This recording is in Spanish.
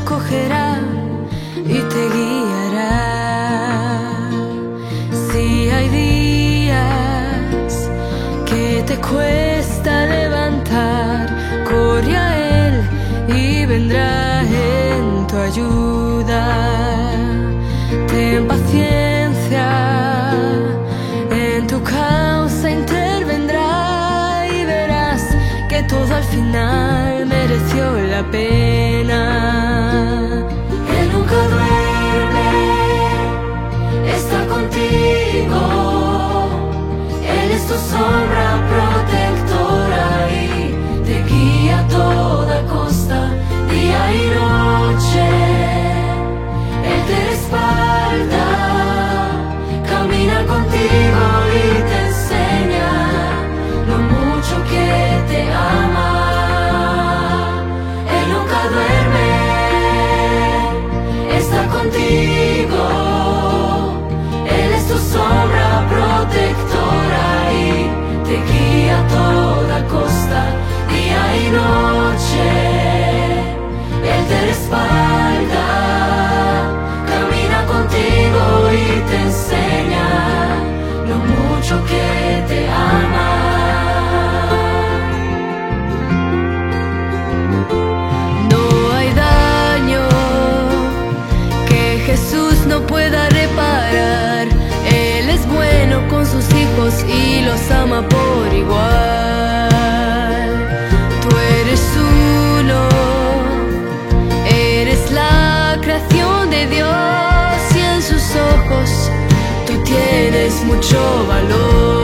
acogerá y te guiará. Si hay días que te cuesta levantar, corre a Él y vendrá en tu ayuda. Ten paciencia, en tu causa intervendrá y verás que todo al final mereció la pena. Él nunca duerme, está contigo. Él es tu sombra protectora y te guía a toda costa, día y noche. Él te respalda, camina contigo y te enseña lo mucho que te ama. Él nunca duerme, está contigo. Él es tu sombra protectora y te guía a toda costa, día y noche. Él te respalda, camina contigo y te enseña lo mucho que te ama. No hay daño que Jesús no pueda reparar. Él es bueno con sus hijos y los ama por igual. Tú eres uno, eres la creación de Dios y en sus ojos tú tienes mucho valor.